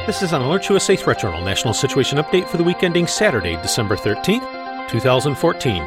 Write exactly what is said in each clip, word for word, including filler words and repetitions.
This is an AlertsUSA Threat Journal National Situation Update for the week ending Saturday, December thirteenth, twenty fourteen.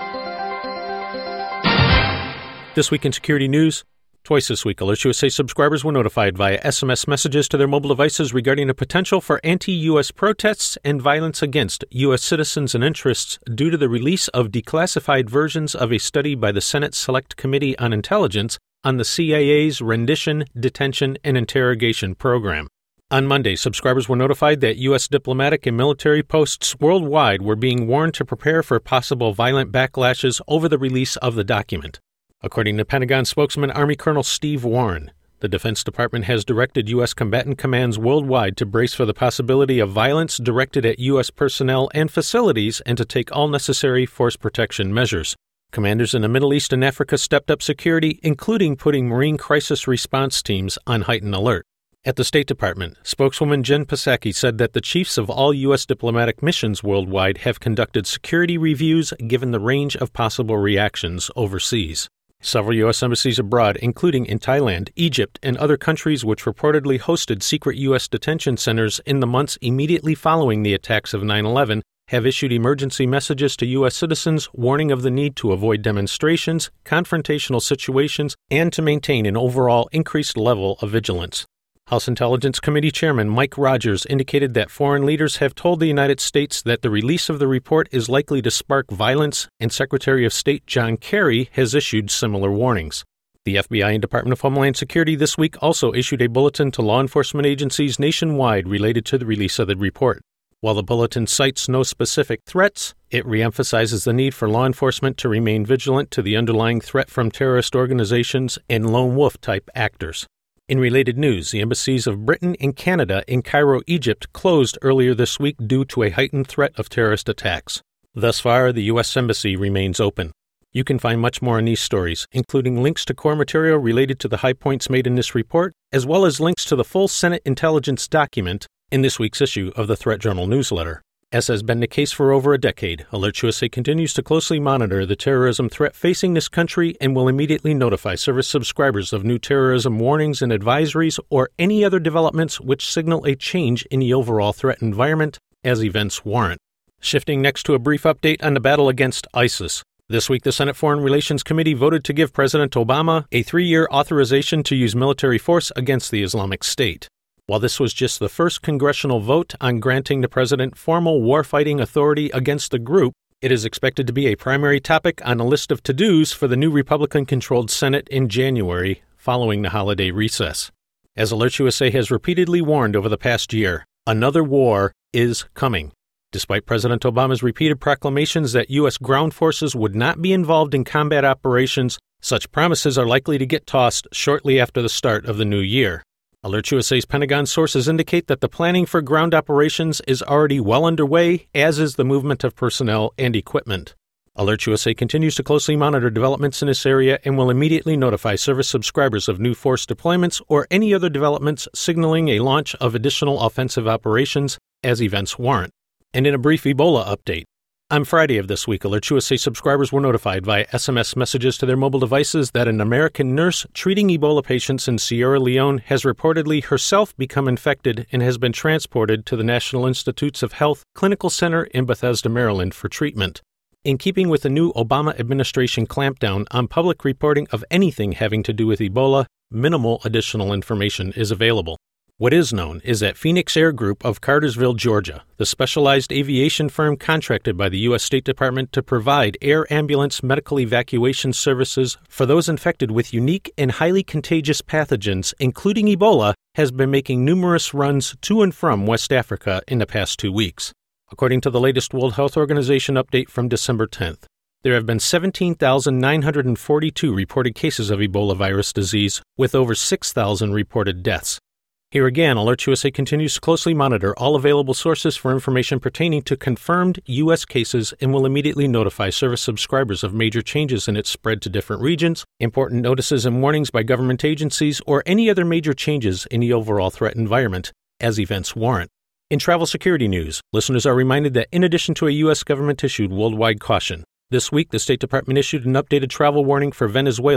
This week in security news, twice this week, AlertsUSA subscribers were notified via S M S messages to their mobile devices regarding a potential for anti-U S protests and violence against U S citizens and interests due to the release of declassified versions of a study by the Senate Select Committee on Intelligence on the C I A's rendition, detention, and interrogation program. On Monday, subscribers were notified that U S diplomatic and military posts worldwide were being warned to prepare for possible violent backlashes over the release of the document. According to Pentagon spokesman Army Colonel Steve Warren, the Defense Department has directed U S combatant commands worldwide to brace for the possibility of violence directed at U S personnel and facilities and to take all necessary force protection measures. Commanders in the Middle East and Africa stepped up security, including putting Marine crisis response teams on heightened alert. At the State Department, spokeswoman Jen Psaki said that the chiefs of all U S diplomatic missions worldwide have conducted security reviews given the range of possible reactions overseas. Several U S embassies abroad, including in Thailand, Egypt, and other countries which reportedly hosted secret U S detention centers in the months immediately following the attacks of nine eleven, have issued emergency messages to U S citizens warning of the need to avoid demonstrations, confrontational situations, and to maintain an overall increased level of vigilance. House Intelligence Committee Chairman Mike Rogers indicated that foreign leaders have told the United States that the release of the report is likely to spark violence, and Secretary of State John Kerry has issued similar warnings. The F B I and Department of Homeland Security this week also issued a bulletin to law enforcement agencies nationwide related to the release of the report. While the bulletin cites no specific threats, it reemphasizes the need for law enforcement to remain vigilant to the underlying threat from terrorist organizations and lone wolf-type actors. In related news, the embassies of Britain and Canada in Cairo, Egypt, closed earlier this week due to a heightened threat of terrorist attacks. Thus far, the U S Embassy remains open. You can find much more in these stories, including links to core material related to the high points made in this report, as well as links to the full Senate intelligence document in this week's issue of the Threat Journal newsletter. As has been the case for over a decade, AlertsUSA continues to closely monitor the terrorism threat facing this country and will immediately notify service subscribers of new terrorism warnings and advisories or any other developments which signal a change in the overall threat environment as events warrant. Shifting next to a brief update on the battle against ISIS. This week, the Senate Foreign Relations Committee voted to give President Obama a three-year authorization to use military force against the Islamic State. While this was just the first congressional vote on granting the president formal warfighting authority against the group, it is expected to be a primary topic on a list of to-dos for the new Republican-controlled Senate in January, following the holiday recess. As AlertsUSA has repeatedly warned over the past year, another war is coming. Despite President Obama's repeated proclamations that U S ground forces would not be involved in combat operations, such promises are likely to get tossed shortly after the start of the new year. AlertsUSA's Pentagon sources indicate that the planning for ground operations is already well underway, as is the movement of personnel and equipment. AlertsUSA continues to closely monitor developments in this area and will immediately notify service subscribers of new force deployments or any other developments signaling a launch of additional offensive operations as events warrant. And in a brief Ebola update, on Friday of this week, AlertsUSA subscribers were notified via S M S messages to their mobile devices that an American nurse treating Ebola patients in Sierra Leone has reportedly herself become infected and has been transported to the National Institutes of Health Clinical Center in Bethesda, Maryland for treatment. In keeping with the new Obama administration clampdown on public reporting of anything having to do with Ebola, minimal additional information is available. What is known is that Phoenix Air Group of Cartersville, Georgia, the specialized aviation firm contracted by the U S State Department to provide air ambulance medical evacuation services for those infected with unique and highly contagious pathogens, including Ebola, has been making numerous runs to and from West Africa in the past two weeks. According to the latest World Health Organization update from December tenth, there have been seventeen thousand nine hundred forty-two reported cases of Ebola virus disease, with over six thousand reported deaths. Here again, AlertsUSA continues to closely monitor all available sources for information pertaining to confirmed U S cases and will immediately notify service subscribers of major changes in its spread to different regions, important notices and warnings by government agencies, or any other major changes in the overall threat environment as events warrant. In travel security news, listeners are reminded that in addition to a U S government-issued worldwide caution, this week the State Department issued an updated travel warning for Venezuela,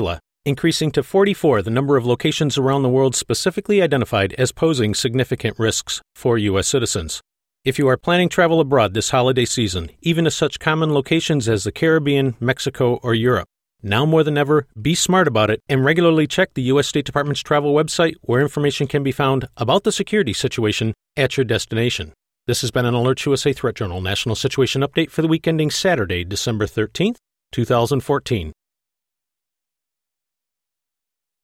increasing to forty-four the number of locations around the world specifically identified as posing significant risks for U S citizens. If you are planning travel abroad this holiday season, even to such common locations as the Caribbean, Mexico, or Europe, now more than ever, be smart about it and regularly check the U S State Department's travel website where information can be found about the security situation at your destination. This has been an Alert U S A Threat Journal National Situation Update for the week ending Saturday, December thirteenth, two thousand fourteen.